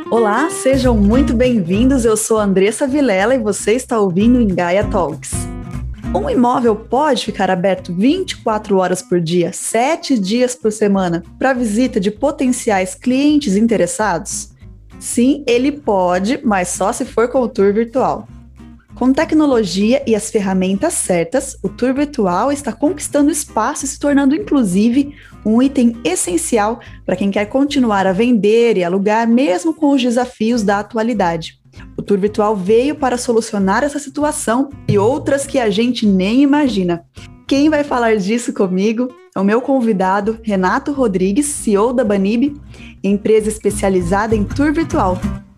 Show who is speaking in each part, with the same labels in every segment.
Speaker 1: Olá, sejam muito bem-vindos. Eu sou a Andressa Vilela e você está ouvindo o Gaia Talks. Um imóvel pode ficar aberto 24 horas por dia, 7 dias por semana, para visita de potenciais clientes interessados? Sim, ele pode, mas só se for com o tour virtual. Com tecnologia e as ferramentas certas, o tour virtual está conquistando espaço e se tornando, inclusive, um item essencial para quem quer continuar a vender e alugar, mesmo com os desafios da atualidade. O tour virtual veio para solucionar essa situação e outras que a gente nem imagina. Quem vai falar disso comigo é o meu convidado, Renato Rodrigues, CEO da Banib, empresa especializada em tour virtual.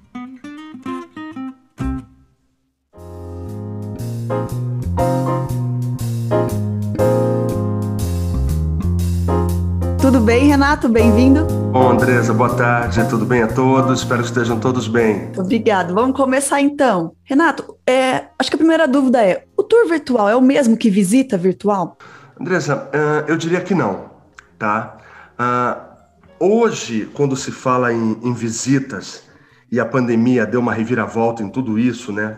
Speaker 1: Tudo bem, Renato? Bem-vindo.
Speaker 2: Bom, Andressa, boa tarde. Tudo bem a todos? Espero que estejam todos bem.
Speaker 1: Muito obrigado. Vamos começar então. Renato, acho que a primeira dúvida é, o tour virtual é o mesmo que visita virtual?
Speaker 2: Andressa, eu diria que não, tá? Hoje, quando se fala em visitas e a pandemia deu uma reviravolta em tudo isso, né?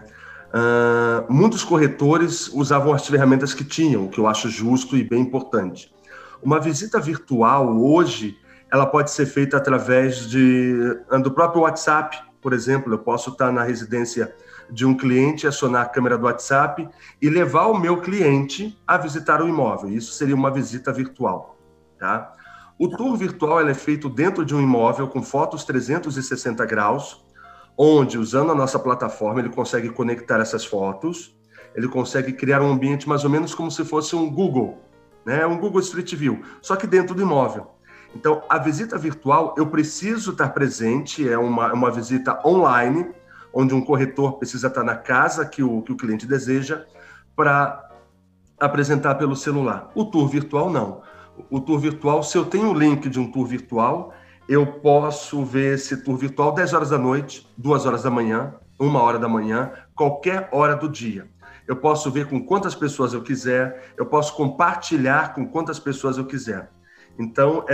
Speaker 2: Muitos corretores usavam as ferramentas que tinham, o que eu acho justo e bem importante. Uma visita virtual hoje, ela pode ser feita através do próprio WhatsApp, por exemplo. Eu posso estar na residência de um cliente, acionar a câmera do WhatsApp e levar o meu cliente a visitar o imóvel. Isso seria uma visita virtual, tá? O tour virtual é feito dentro de um imóvel com fotos 360 graus, onde, usando a nossa plataforma, ele consegue conectar essas fotos, ele consegue criar um ambiente mais ou menos como se fosse um Google, né? Um Google Street View, só que dentro do imóvel. Então, a visita virtual, eu preciso estar presente, é uma visita online, onde um corretor precisa estar na casa que o cliente deseja para apresentar pelo celular. O tour virtual, não. O tour virtual, se eu tenho o link de um tour virtual, eu posso ver esse tour virtual 10 horas da noite, 2 horas da manhã, 1 hora da manhã, qualquer hora do dia. Eu posso ver com quantas pessoas eu quiser, eu posso compartilhar com quantas pessoas eu quiser. Então,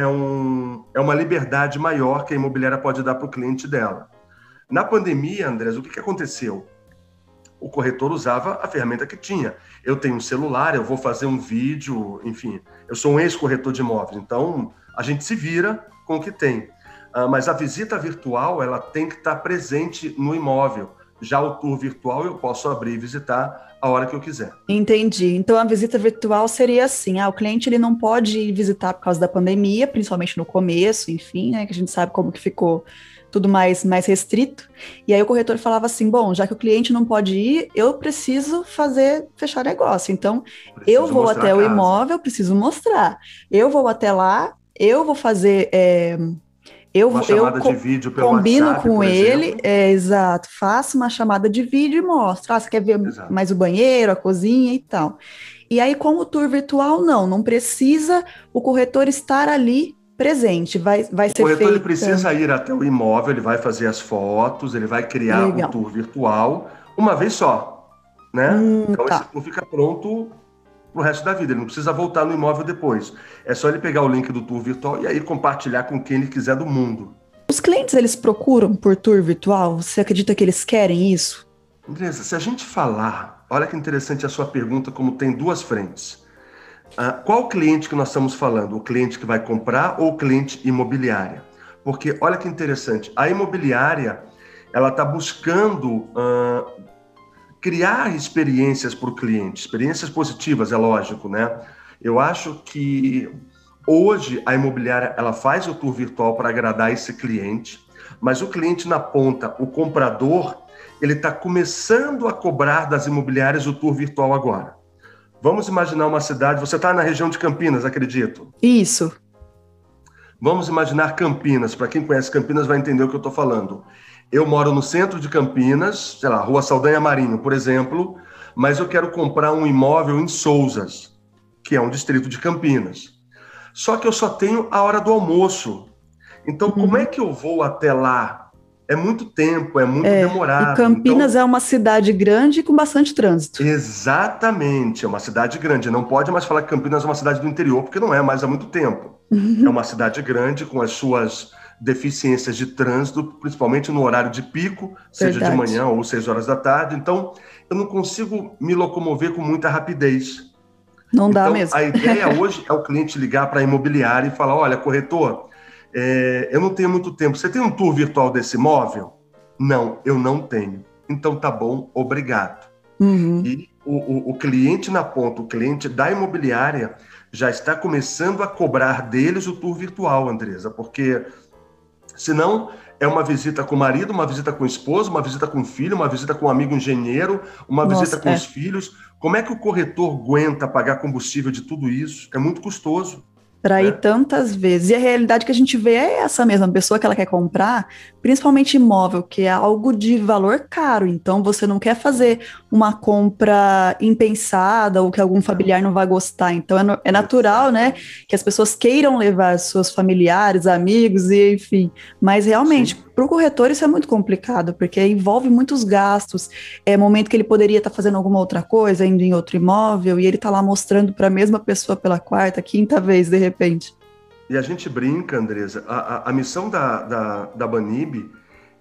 Speaker 2: é uma liberdade maior que a imobiliária pode dar para o cliente dela. Na pandemia, Andrés, o que aconteceu? O corretor usava a ferramenta que tinha. Eu tenho um celular, eu vou fazer um vídeo, enfim. Eu sou um ex-corretor de imóveis, então a gente se vira com o que tem. Mas a visita virtual, ela tem que estar presente no imóvel. Já o tour virtual, eu posso abrir e visitar a hora que eu quiser.
Speaker 1: Entendi. Então, a visita virtual seria assim, o cliente ele não pode ir visitar por causa da pandemia, principalmente no começo, enfim, né, que a gente sabe como que ficou tudo mais restrito. E aí o corretor falava assim, bom, já que o cliente não pode ir, eu preciso fechar negócio. Então, eu vou até o imóvel, preciso mostrar. Eu vou até lá, eu vou fazer...
Speaker 2: Uma chamada de vídeo pelo
Speaker 1: combino
Speaker 2: WhatsApp,
Speaker 1: com ele, exato, faço uma chamada de vídeo e mostro, você quer ver mais o banheiro, a cozinha e tal. E aí, com o tour virtual, não precisa o corretor estar ali presente, vai ser feito...
Speaker 2: O corretor ele precisa ir até o imóvel, ele vai fazer as fotos, ele vai criar o tour virtual uma vez só, né? Então, esse tour fica pronto pro resto da vida, ele não precisa voltar no imóvel depois. É só ele pegar o link do tour virtual e aí compartilhar com quem ele quiser do mundo.
Speaker 1: Os clientes, eles procuram por tour virtual? Você acredita que eles querem isso?
Speaker 2: Andressa, se a gente falar, olha que interessante a sua pergunta, como tem duas frentes. Qual cliente que nós estamos falando? O cliente que vai comprar ou o cliente imobiliária? Porque olha que interessante, a imobiliária, ela está buscando... criar experiências para o cliente, experiências positivas, é lógico, né? Eu acho que hoje a imobiliária ela faz o tour virtual para agradar esse cliente, mas o cliente na ponta, o comprador, ele está começando a cobrar das imobiliárias o tour virtual agora. Vamos imaginar uma cidade, você está na região de Campinas, acredito?
Speaker 1: Isso.
Speaker 2: Vamos imaginar Campinas, para quem conhece Campinas vai entender o que eu estou falando. Eu moro no centro de Campinas, sei lá, Rua Saldanha Marinho, por exemplo, mas eu quero comprar um imóvel em Sousas, que é um distrito de Campinas. Só que eu só tenho a hora do almoço. Então, como é que eu vou até lá? É muito tempo, é muito demorado.
Speaker 1: E Campinas é uma cidade grande com bastante trânsito.
Speaker 2: Exatamente, é uma cidade grande. Não pode mais falar que Campinas é uma cidade do interior, porque não é mais há muito tempo. É uma cidade grande com as suas deficiências de trânsito, principalmente no horário de pico, seja de manhã ou 6 horas da tarde. Então, eu não consigo me locomover com muita rapidez.
Speaker 1: Não dá mesmo.
Speaker 2: A ideia hoje é o cliente ligar para a imobiliária e falar, olha, corretor, eu não tenho muito tempo. Você tem um tour virtual desse imóvel? Não, eu não tenho. Então, tá bom, obrigado. E o cliente na ponta, o cliente da imobiliária, já está começando a cobrar deles o tour virtual, Andresa, porque senão é uma visita com o marido, uma visita com o esposo, uma visita com o filho, uma visita com um amigo engenheiro, uma visita com os filhos. Como é que o corretor aguenta pagar combustível de tudo isso? É muito custoso.
Speaker 1: Para ir tantas vezes. E a realidade que a gente vê é essa mesma pessoa que ela quer comprar, principalmente imóvel, que é algo de valor caro. Então, você não quer fazer uma compra impensada ou que algum familiar não vai gostar. Então, é natural, né, que as pessoas queiram levar seus familiares, amigos e enfim. Mas, realmente, para o corretor isso é muito complicado, porque envolve muitos gastos. É momento que ele poderia estar fazendo alguma outra coisa, indo em outro imóvel, e ele está lá mostrando para a mesma pessoa pela quarta, quinta vez, de repente.
Speaker 2: E a gente brinca, Andresa, a missão da Banib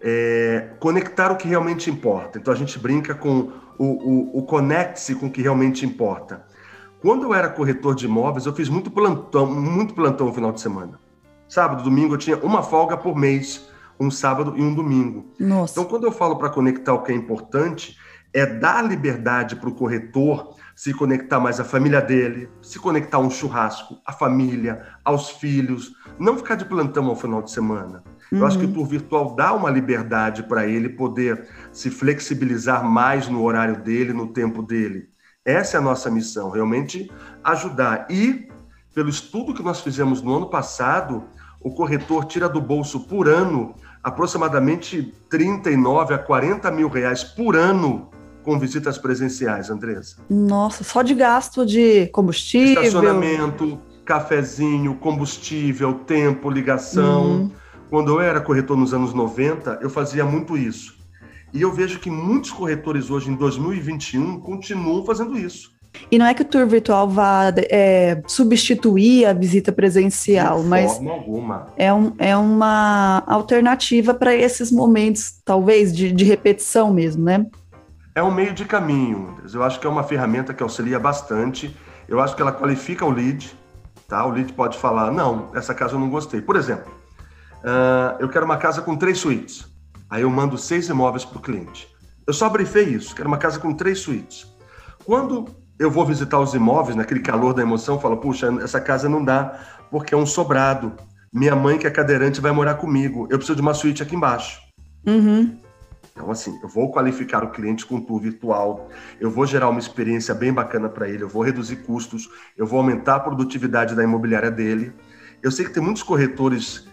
Speaker 2: é conectar o que realmente importa. Então a gente brinca com o conecte-se com o que realmente importa. Quando eu era corretor de imóveis, eu fiz muito plantão no final de semana. Sábado, domingo, eu tinha uma folga por mês, um sábado e um domingo.
Speaker 1: Nossa.
Speaker 2: Então quando eu falo para conectar o que é importante, é dar liberdade para o corretor se conectar mais à família dele, se conectar a um churrasco, à família, aos filhos, não ficar de plantão ao final de semana. Eu acho que o tour virtual dá uma liberdade para ele poder se flexibilizar mais no horário dele, no tempo dele. Essa é a nossa missão, realmente ajudar. E, pelo estudo que nós fizemos no ano passado, o corretor tira do bolso por ano aproximadamente 39 a 40 mil reais por ano com visitas presenciais, Andressa.
Speaker 1: Nossa, só de gasto de combustível.
Speaker 2: Estacionamento, cafezinho, combustível, tempo, ligação. Quando eu era corretor nos anos 90, eu fazia muito isso. E eu vejo que muitos corretores hoje, em 2021, continuam fazendo isso.
Speaker 1: E não é que o tour virtual vá substituir a visita presencial, mas
Speaker 2: de forma alguma.
Speaker 1: É uma alternativa para esses momentos, talvez, de repetição mesmo, né?
Speaker 2: É um meio de caminho, Andres. Eu acho que é uma ferramenta que auxilia bastante. Eu acho que ela qualifica o lead, tá? O lead pode falar, não, essa casa eu não gostei. Por exemplo, eu quero uma casa com 3 suítes. Aí eu mando 6 imóveis para o cliente. Eu só briefei isso, quero uma casa com 3 suítes. Quando eu vou visitar os imóveis, naquele calor da emoção, eu falo, puxa, essa casa não dá, porque é um sobrado. Minha mãe, que é cadeirante, vai morar comigo. Eu preciso de uma suíte aqui embaixo. Então, assim, eu vou qualificar o cliente com tour virtual, eu vou gerar uma experiência bem bacana para ele, eu vou reduzir custos, eu vou aumentar a produtividade da imobiliária dele. Eu sei que tem muitos corretores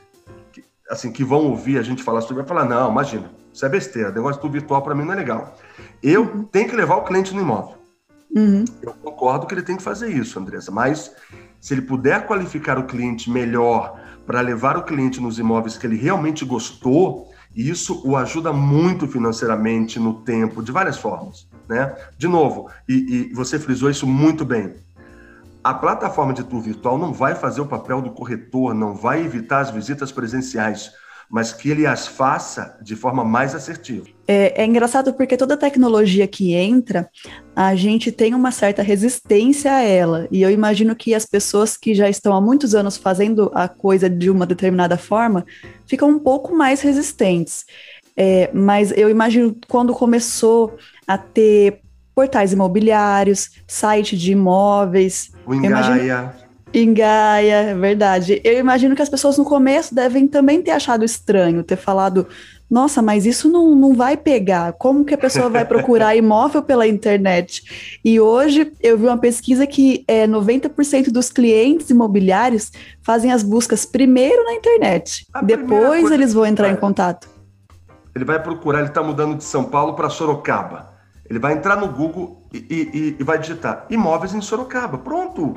Speaker 2: que vão ouvir a gente falar sobre, vai falar, não, imagina, isso é besteira, negócio de tour virtual para mim não é legal. Eu tenho que levar o cliente no imóvel. Eu concordo que ele tem que fazer isso, Andressa, mas se ele puder qualificar o cliente melhor para levar o cliente nos imóveis que ele realmente gostou, isso o ajuda muito financeiramente, no tempo, de várias formas, né? De novo, e você frisou isso muito bem, a plataforma de tour virtual não vai fazer o papel do corretor, não vai evitar as visitas presenciais, mas que ele as faça de forma mais assertiva.
Speaker 1: É engraçado porque toda tecnologia que entra, a gente tem uma certa resistência a ela. E eu imagino que as pessoas que já estão há muitos anos fazendo a coisa de uma determinada forma, ficam um pouco mais resistentes. Mas eu imagino quando começou a ter portais imobiliários, site de imóveis...
Speaker 2: O Engaia...
Speaker 1: Engaia, é verdade. Eu imagino que as pessoas no começo devem também ter achado estranho, ter falado, nossa, mas isso não vai pegar, como que a pessoa vai procurar imóvel pela internet? E hoje eu vi uma pesquisa que 90% dos clientes imobiliários fazem as buscas primeiro na internet, depois eles vão entrar em contato.
Speaker 2: Ele vai procurar, ele está mudando de São Paulo para Sorocaba, ele vai entrar no Google e vai digitar imóveis em Sorocaba, pronto!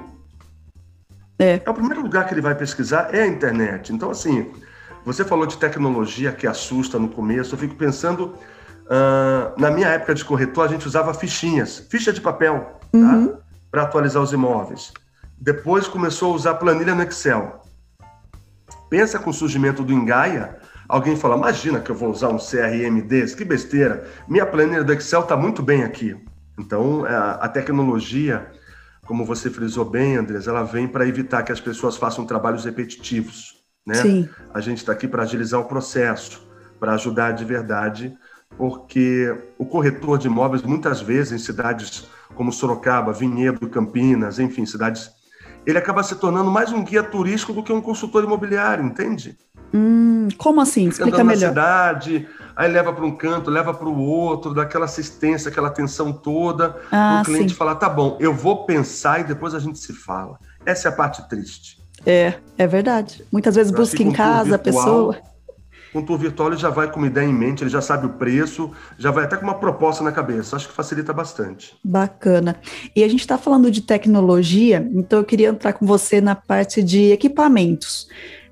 Speaker 2: É o primeiro lugar que ele vai pesquisar é a internet. Então, assim, você falou de tecnologia que assusta no começo. Eu fico pensando, na minha época de corretor, a gente usava ficha de papel, tá? Para atualizar os imóveis. Depois começou a usar planilha no Excel. Pensa com o surgimento do Engaia, alguém fala, imagina que eu vou usar um CRM desse, que besteira, minha planilha do Excel está muito bem aqui. Então, a tecnologia, como você frisou bem, Andrés, ela vem para evitar que as pessoas façam trabalhos repetitivos, né?
Speaker 1: Sim.
Speaker 2: A gente está aqui para agilizar o processo, para ajudar de verdade, porque o corretor de imóveis, muitas vezes, em cidades como Sorocaba, Vinhedo, Campinas, enfim, cidades, ele acaba se tornando mais um guia turístico do que um consultor imobiliário, entende?
Speaker 1: Como assim? Explica
Speaker 2: andando
Speaker 1: melhor.
Speaker 2: na cidade, aí leva para um canto, leva para o outro, dá aquela assistência, aquela atenção toda, para o cliente falar, tá bom, eu vou pensar e depois a gente se fala. Essa é a parte triste.
Speaker 1: É verdade. Muitas vezes busca em casa a pessoa.
Speaker 2: Com o tour virtual ele já vai com uma ideia em mente, ele já sabe o preço, já vai até com uma proposta na cabeça. Acho que facilita bastante.
Speaker 1: Bacana. E a gente está falando de tecnologia, então eu queria entrar com você na parte de equipamentos.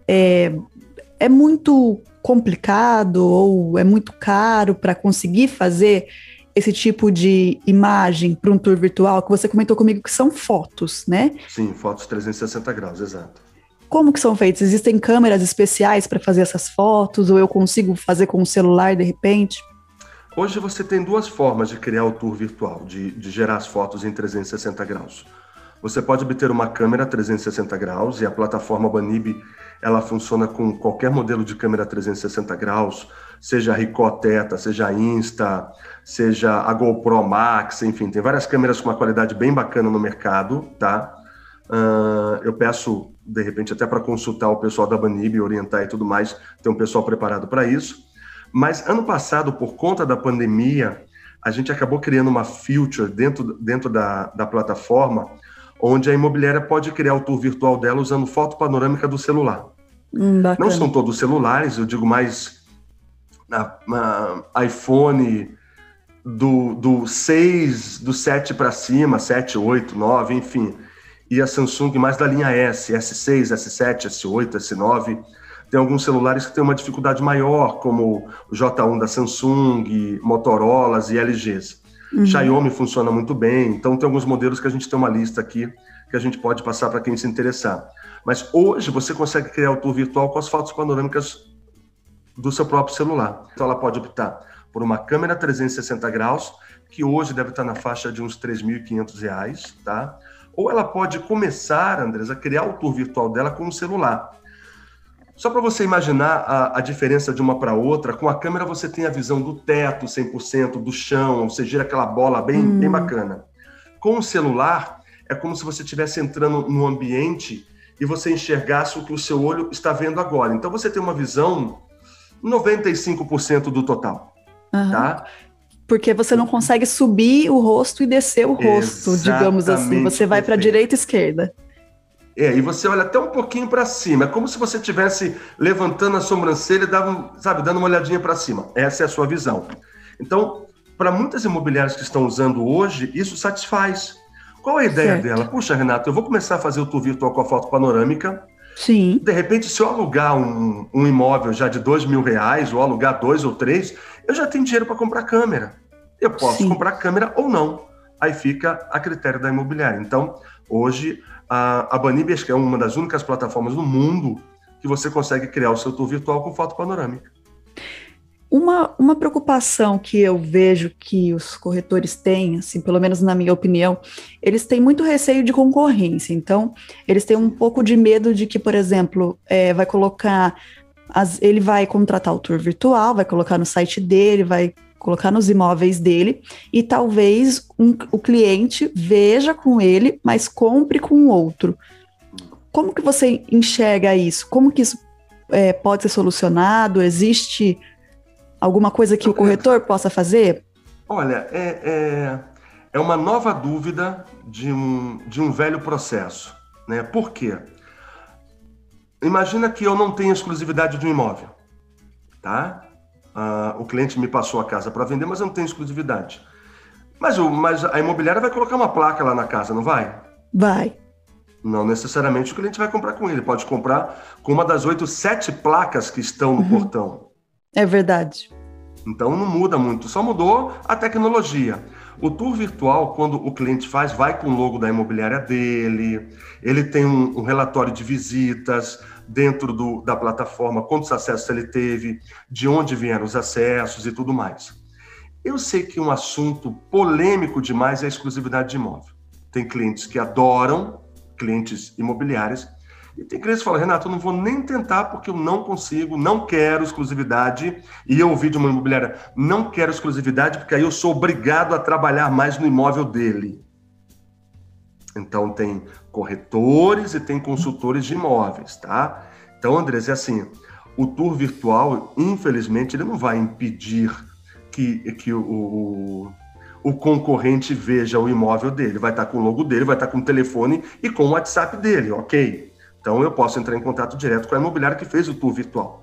Speaker 1: É muito complicado ou é muito caro para conseguir fazer esse tipo de imagem para um tour virtual, que você comentou comigo que são fotos, né?
Speaker 2: Sim, fotos 360 graus, exato.
Speaker 1: Como que são feitos? Existem câmeras especiais para fazer essas fotos ou eu consigo fazer com o celular de repente?
Speaker 2: Hoje você tem duas formas de criar o tour virtual, de gerar as fotos em 360 graus. Você pode obter uma câmera 360 graus e a plataforma Banib, ela funciona com qualquer modelo de câmera 360 graus, seja a Ricoh Theta, seja a Insta, seja a GoPro Max, enfim, tem várias câmeras com uma qualidade bem bacana no mercado, tá? Eu peço, de repente, até para consultar o pessoal da Banib, orientar e tudo mais, tem um pessoal preparado para isso. Mas ano passado, por conta da pandemia, a gente acabou criando uma feature dentro da plataforma, onde a imobiliária pode criar o tour virtual dela usando foto panorâmica do celular. Não são todos celulares, eu digo mais iPhone do 6, do 7 para cima, 7, 8, 9, enfim. E a Samsung mais da linha S, S6, S7, S8, S9. Tem alguns celulares que têm uma dificuldade maior, como o J1 da Samsung, Motorolas e LGs. Xiaomi funciona muito bem, então tem alguns modelos que a gente tem uma lista aqui que a gente pode passar para quem se interessar. Mas hoje você consegue criar o tour virtual com as fotos panorâmicas do seu próprio celular. Então ela pode optar por uma câmera 360 graus, que hoje deve estar na faixa de uns R$ 3.500, tá? Ou ela pode começar, Andrés, a criar o tour virtual dela com o celular. Só para você imaginar a diferença de uma para outra, com a câmera você tem a visão do teto 100%, do chão, você gira aquela bola bem bacana. Com o celular, é como se você estivesse entrando no ambiente e você enxergasse o que o seu olho está vendo agora. Então você tem uma visão 95% do total, tá?
Speaker 1: Porque você não consegue subir o rosto e descer o rosto,
Speaker 2: Exatamente,
Speaker 1: digamos assim. Você vai para a direita e esquerda.
Speaker 2: E você olha até um pouquinho para cima. É como se você estivesse levantando a sobrancelha e dando uma olhadinha para cima. Essa é a sua visão. Então, para muitas imobiliárias que estão usando hoje, isso satisfaz. Qual a ideia dela? Puxa, Renato, eu vou começar a fazer o tour virtual com a foto panorâmica.
Speaker 1: Sim.
Speaker 2: De repente, se eu alugar um imóvel já de R$2.000, ou alugar 2 ou 3, eu já tenho dinheiro para comprar câmera. Eu posso comprar câmera ou não. Aí fica a critério da imobiliária. Então, hoje, a Banib é uma das únicas plataformas no mundo que você consegue criar o seu tour virtual com foto panorâmica.
Speaker 1: Uma preocupação que eu vejo que os corretores têm, assim, pelo menos na minha opinião, eles têm muito receio de concorrência. Então, eles têm um pouco de medo de que, por exemplo, vai colocar... ele vai contratar o tour virtual, vai colocar no site dele, vai colocar nos imóveis dele, e talvez o cliente veja com ele, mas compre com o outro. Como que você enxerga isso? Como que isso pode ser solucionado? Existe alguma coisa que o corretor possa fazer?
Speaker 2: Olha, é uma nova dúvida de um velho processo, né? Por quê? Imagina que eu não tenho exclusividade de um imóvel, tá? O cliente me passou a casa para vender, mas eu não tenho exclusividade. Mas a imobiliária vai colocar uma placa lá na casa, não vai?
Speaker 1: Vai.
Speaker 2: Não necessariamente o cliente vai comprar com ele. Pode comprar com uma das 7 placas que estão no portão.
Speaker 1: É verdade.
Speaker 2: Então não muda muito, só mudou a tecnologia. O tour virtual, quando o cliente faz, vai com o logo da imobiliária dele, ele tem um relatório de visitas dentro da plataforma, quantos acessos ele teve, de onde vieram os acessos e tudo mais. Eu sei que um assunto polêmico demais é a exclusividade de imóvel. Tem clientes que adoram, clientes imobiliários, e tem clientes que falam, Renato, eu não vou nem tentar porque eu não consigo, não quero exclusividade. E eu ouvi de uma imobiliária, não quero exclusividade porque aí eu sou obrigado a trabalhar mais no imóvel dele. Então tem corretores e tem consultores de imóveis, tá? Então, Andrés, é assim, o tour virtual, infelizmente, ele não vai impedir que o concorrente veja o imóvel dele. Vai estar com o logo dele, vai estar com o telefone e com o WhatsApp dele, ok? Então, eu posso entrar em contato direto com a imobiliária que fez o tour virtual.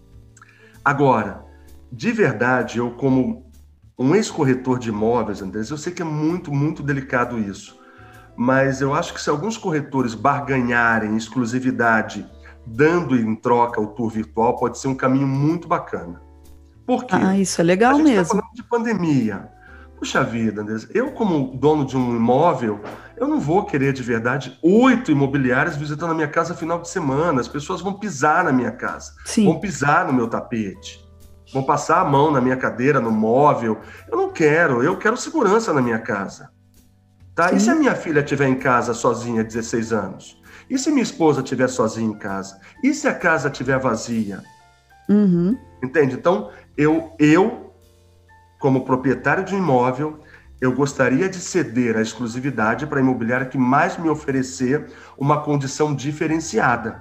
Speaker 2: Agora, de verdade, eu como um ex-corretor de imóveis, Andrés, eu sei que é muito, muito delicado isso, mas eu acho que se alguns corretores barganharem exclusividade, dando em troca o tour virtual, pode ser um caminho muito bacana. Por quê?
Speaker 1: Isso é legal mesmo. A gente está
Speaker 2: falando de pandemia. Puxa vida, Andrés, eu como dono de um imóvel, eu não vou querer de verdade 8 imobiliárias visitando a minha casa final de semana. As pessoas vão pisar na minha casa,
Speaker 1: Sim.
Speaker 2: Vão pisar no meu tapete, vão passar a mão na minha cadeira, no móvel. Eu não quero, eu quero segurança na minha casa. Tá? E se a minha filha estiver em casa sozinha, 16 anos? E se minha esposa estiver sozinha em casa? E se a casa estiver vazia?
Speaker 1: Uhum.
Speaker 2: Entende? Então, eu, como proprietário de um imóvel, eu gostaria de ceder a exclusividade para a imobiliária que mais me oferecer uma condição diferenciada.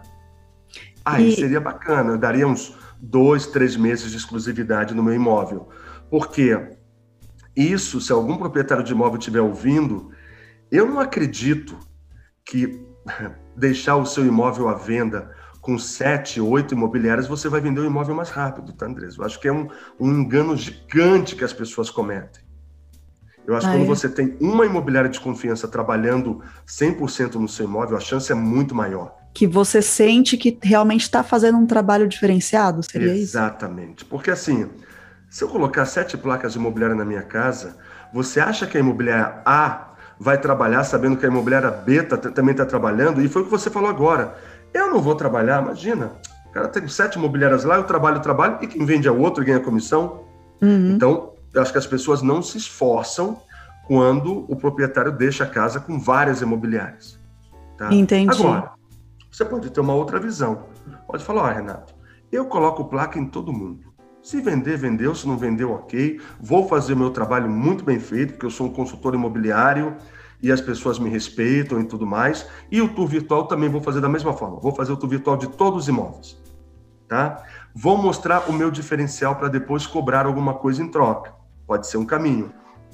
Speaker 2: Aí seria bacana, eu daria uns 2, 3 meses de exclusividade no meu imóvel. Porque isso, se algum proprietário de imóvel estiver ouvindo, eu não acredito que deixar o seu imóvel à venda com 7, 8 imobiliárias, você vai vender o imóvel mais rápido, tá, Andrés? Eu acho que é um engano gigante que as pessoas cometem. Eu acho que quando você tem uma imobiliária de confiança trabalhando 100% no seu imóvel, a chance é muito maior.
Speaker 1: Que você sente que realmente está fazendo um trabalho diferenciado, seria isso?
Speaker 2: Exatamente. Porque assim, se eu colocar 7 placas de imobiliária na minha casa, você acha que a imobiliária A vai trabalhar sabendo que a imobiliária B também está trabalhando? E foi o que você falou agora. Eu não vou trabalhar, imagina. O cara tem 7 imobiliárias lá, eu trabalho, e quem vende é o outro e ganha comissão.
Speaker 1: Uhum.
Speaker 2: Então, eu acho que as pessoas não se esforçam quando o proprietário deixa a casa com várias imobiliárias. Tá?
Speaker 1: Entendi.
Speaker 2: Agora, você pode ter uma outra visão. Pode falar, Renato, eu coloco placa em todo mundo. Se vender, vendeu. Se não vendeu, ok. Vou fazer o meu trabalho muito bem feito, porque eu sou um consultor imobiliário e as pessoas me respeitam e tudo mais. E o tour virtual também vou fazer da mesma forma. Vou fazer o tour virtual de todos os imóveis. Tá? Vou mostrar o meu diferencial para depois cobrar alguma coisa em troca. Pode ser um caminho.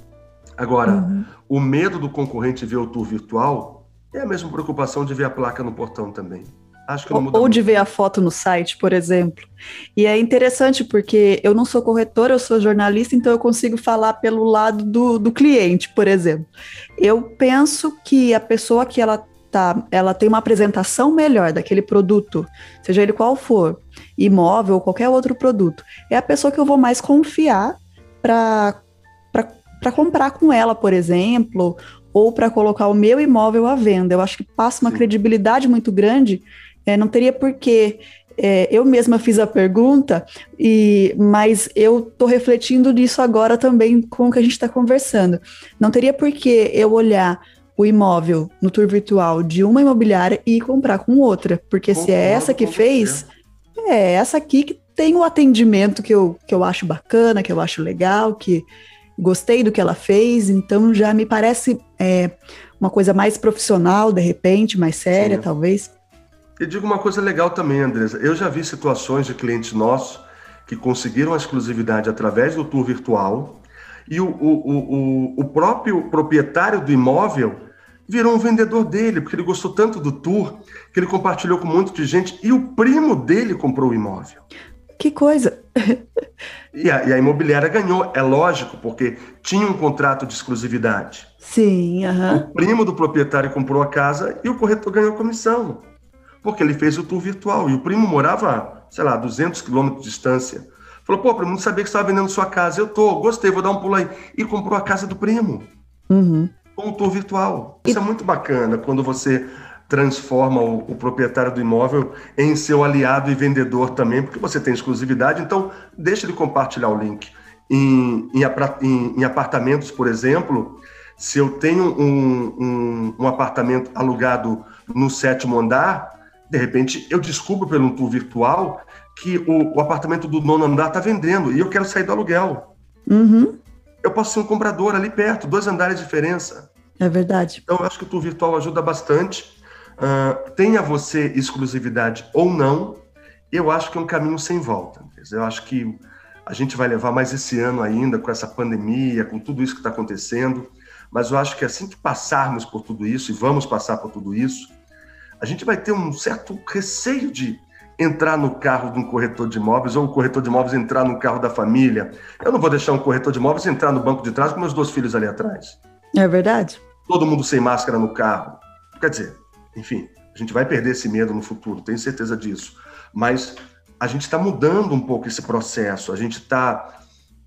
Speaker 2: Agora, o medo do concorrente ver o tour virtual é a mesma preocupação de ver a placa no portão também. Acho que não muda muito.
Speaker 1: De ver a foto no site, por exemplo. E é interessante porque eu não sou corretora, eu sou jornalista, então eu consigo falar pelo lado do cliente, por exemplo. Eu penso que a pessoa que ela tem uma apresentação melhor daquele produto, seja ele qual for, imóvel ou qualquer outro produto, é a pessoa que eu vou mais confiar para comprar com ela, por exemplo, ou para colocar o meu imóvel à venda. Eu acho que passa uma credibilidade muito grande. Não teria porquê. Eu mesma fiz a pergunta, mas eu estou refletindo nisso agora também com o que a gente está conversando. Não teria porquê eu olhar o imóvel no tour virtual de uma imobiliária e comprar com outra, porque se é essa que fez, é essa aqui que tem o atendimento que eu acho bacana, que eu acho legal, que gostei do que ela fez, então já me parece uma coisa mais profissional, de repente, mais séria, talvez.
Speaker 2: E digo uma coisa legal também, Andresa, eu já vi situações de clientes nossos que conseguiram a exclusividade através do tour virtual e o próprio proprietário do imóvel virou um vendedor dele, porque ele gostou tanto do tour que ele compartilhou com um monte de gente e o primo dele comprou o imóvel.
Speaker 1: Que coisa!
Speaker 2: E a imobiliária ganhou, é lógico, porque tinha um contrato de exclusividade.
Speaker 1: Sim,
Speaker 2: O primo do proprietário comprou a casa e o corretor ganhou comissão, porque ele fez o tour virtual. E o primo morava, sei lá, 200 quilômetros de distância. Falou, pô, primo, não sabia que você estava vendendo sua casa. Eu gostei, vou dar um pulo aí. E comprou a casa do primo. Com um tour virtual. Isso é muito bacana, quando você transforma o proprietário do imóvel em seu aliado e vendedor também, porque você tem exclusividade. Então, deixa ele compartilhar o link. Em apartamentos, por exemplo, se eu tenho um apartamento alugado no 7º andar, de repente eu descubro pelo tour virtual que o apartamento do 9º andar está vendendo e eu quero sair do aluguel. Eu posso ser um comprador ali perto, 2 andares de diferença.
Speaker 1: É verdade.
Speaker 2: Então, eu acho que o tour virtual ajuda bastante. Tenha você exclusividade ou não, eu acho que é um caminho sem volta. Eu acho que a gente vai levar mais esse ano ainda com essa pandemia, com tudo isso que está acontecendo, mas eu acho que assim que passarmos por tudo isso, e vamos passar por tudo isso, a gente vai ter um certo receio de entrar no carro de um corretor de imóveis ou o corretor de imóveis entrar no carro da família. Eu não vou deixar um corretor de imóveis entrar no banco de trás com meus 2 filhos ali atrás.
Speaker 1: É verdade.
Speaker 2: Todo mundo sem máscara no carro. Quer dizer, enfim, a gente vai perder esse medo no futuro, tenho certeza disso. Mas a gente está mudando um pouco esse processo, a gente está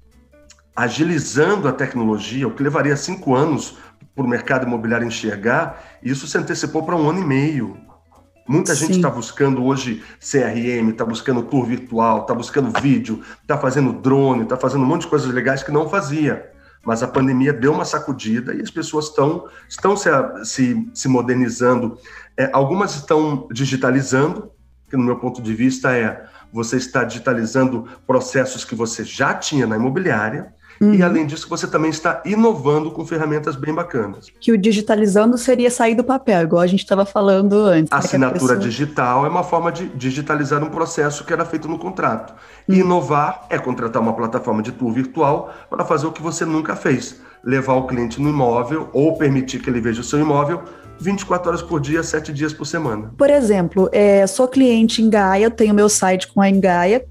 Speaker 2: agilizando a tecnologia, o que levaria 5 anos para o mercado imobiliário enxergar, e isso se antecipou para 1 ano e meio. Muita gente está buscando hoje CRM, está buscando tour virtual, está buscando vídeo, está fazendo drone, está fazendo um monte de coisas legais que não fazia. Mas a pandemia deu uma sacudida e as pessoas estão se modernizando. Algumas estão digitalizando, que no meu ponto de vista você está digitalizando processos que você já tinha na imobiliária, e além disso você também está inovando com ferramentas bem bacanas. Que
Speaker 1: o digitalizando seria sair do papel, igual a gente estava falando antes.
Speaker 2: A assinatura digital é uma forma de digitalizar um processo que era feito no contrato. Inovar é contratar uma plataforma de tour virtual para fazer o que você nunca fez. Levar o cliente no imóvel ou permitir que ele veja o seu imóvel 24 horas por dia, 7 dias por semana.
Speaker 1: Por exemplo, sou cliente em Gaia, tenho meu site com a Engaia.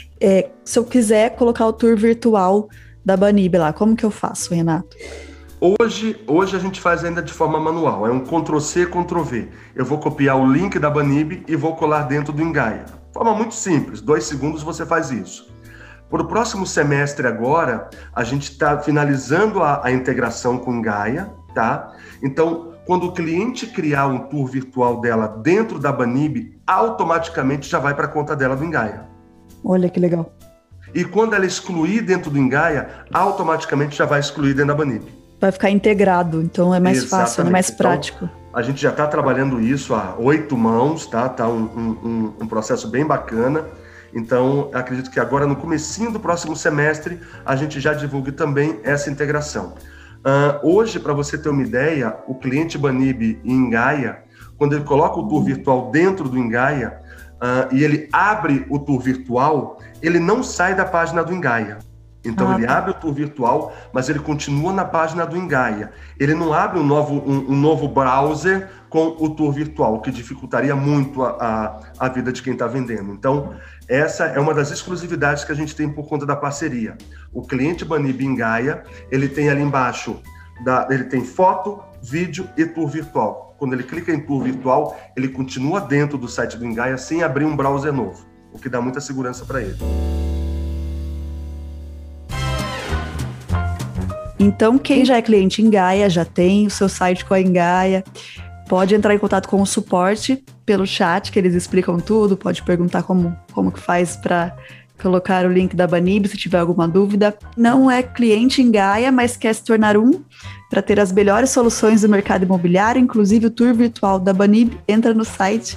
Speaker 1: Se eu quiser colocar o tour virtual da Banib lá, como que eu faço, Renato?
Speaker 2: Hoje a gente faz ainda de forma manual, é um Ctrl+C, Ctrl+V. Eu vou copiar o link da Banib e vou colar dentro do Engaia. Forma muito simples, 2 segundos você faz isso. Para o próximo semestre agora, a gente está finalizando a integração com o Engaia, tá? Então, quando o cliente criar um tour virtual dela dentro da Banib, automaticamente já vai para a conta dela do Engaia.
Speaker 1: Olha que legal.
Speaker 2: E quando ela excluir dentro do Engaia, automaticamente já vai excluir dentro da Banib.
Speaker 1: Vai ficar integrado, então é mais fácil, é mais prático.
Speaker 2: Então, a gente já está trabalhando isso a 8 mãos, tá? Tá um processo bem bacana. Então, acredito que agora, no comecinho do próximo semestre, a gente já divulgue também essa integração. Hoje, para você ter uma ideia, o cliente Banib em Engaia, quando ele coloca o tour virtual dentro do Engaia, e ele abre o tour virtual, ele não sai da página do Engaia. Então, ele abre o tour virtual, mas ele continua na página do Engaia. Ele não abre um novo browser com o tour virtual, o que dificultaria muito a vida de quem está vendendo. Então, essa é uma das exclusividades que a gente tem por conta da parceria. O cliente Banib Engaia, ele tem ali embaixo, ele tem foto, vídeo e tour virtual. Quando ele clica em tour virtual, ele continua dentro do site do Engaia sem abrir um browser novo, o que dá muita segurança para ele.
Speaker 1: Então, quem já é cliente Engaia, já tem o seu site com a Engaia, pode entrar em contato com o suporte pelo chat, que eles explicam tudo, pode perguntar como que faz para colocar o link da Banib, se tiver alguma dúvida. Não é cliente Engaia, mas quer se tornar para ter as melhores soluções do mercado imobiliário, inclusive o tour virtual da Banib, entra no site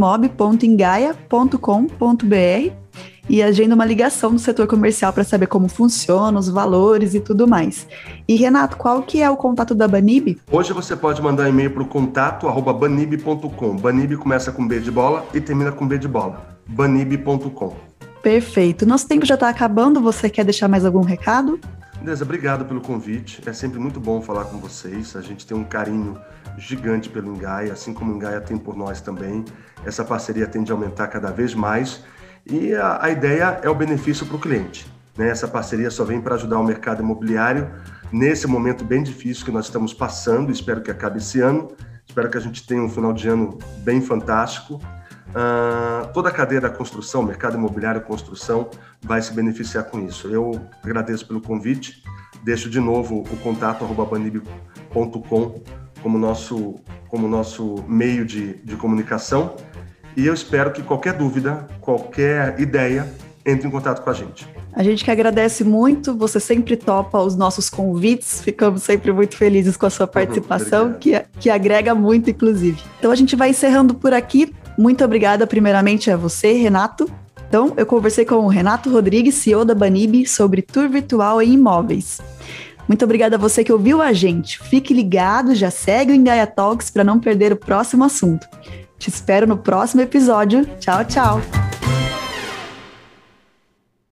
Speaker 1: imob.engaia.com.br e agenda uma ligação no setor comercial para saber como funciona, os valores e tudo mais. E, Renato, qual que é o contato da Banib?
Speaker 2: Hoje você pode mandar um e-mail para o contato@banib.com. Banib começa com B de bola e termina com B de bola. banib.com.
Speaker 1: Perfeito. Nosso tempo já está acabando. Você quer deixar mais algum recado?
Speaker 2: Beleza, obrigado pelo convite. É sempre muito bom falar com vocês. A gente tem um carinho gigante pelo Engaia, assim como o Engaia tem por nós também. Essa parceria tende a aumentar cada vez mais. E a ideia é o benefício para o cliente, né? Essa parceria só vem para ajudar o mercado imobiliário nesse momento bem difícil que nós estamos passando. Espero que acabe esse ano. Espero que a gente tenha um final de ano bem fantástico. Toda a cadeia da construção, mercado imobiliário e construção, vai se beneficiar com isso. Eu agradeço pelo convite, deixo de novo o contato @banib.com como nosso meio de comunicação, e eu espero que qualquer dúvida, qualquer ideia, entre em contato com a gente.
Speaker 1: A gente que agradece muito, você sempre topa os nossos convites, ficamos sempre muito felizes com a sua participação, que agrega muito, inclusive. Então a gente vai encerrando por aqui. Muito obrigada primeiramente a você, Renato. Então eu conversei com o Renato Rodrigues, CEO da Banib, sobre tour virtual em imóveis. Muito obrigada a você que ouviu a gente. Fique ligado, já segue o Engaia Talks para não perder o próximo assunto. Te espero no próximo episódio. Tchau, tchau!